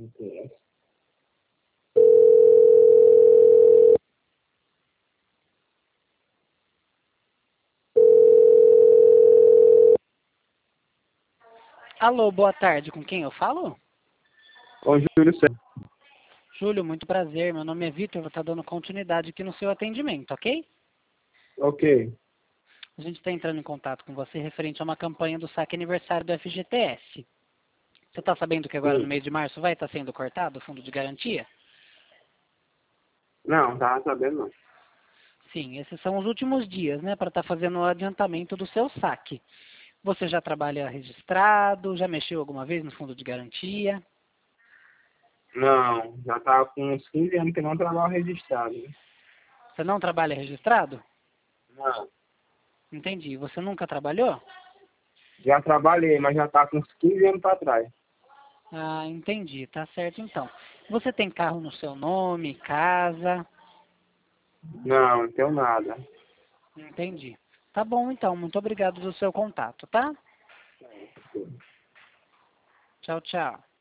FGTS. Alô, boa tarde. Com quem eu falo? Ô, Júlio César. Júlio, muito prazer. Meu nome é Vitor. Vou estar dando continuidade aqui no seu atendimento, ok? Ok. A gente está entrando em contato com você referente a uma campanha do saque aniversário do FGTS. Você está sabendo que agora no Sim. mês de março vai estar sendo cortado o fundo de garantia? Não, tava sabendo não. Sim, esses são os últimos dias, né, para estar fazendo o adiantamento do seu saque. Você já trabalha registrado? Já mexeu alguma vez no fundo de garantia? Não, já tava com uns 15 anos que não trabalho registrado, né? Você não trabalha registrado? Não. Entendi. Você nunca trabalhou? Já trabalhei, mas já tá com uns 15 anos pra trás. Ah, entendi. Tá certo então. Você tem carro no seu nome, casa? Não, não tenho nada. Entendi. Tá bom então. Muito obrigado do seu contato, tá? Tchau, tchau.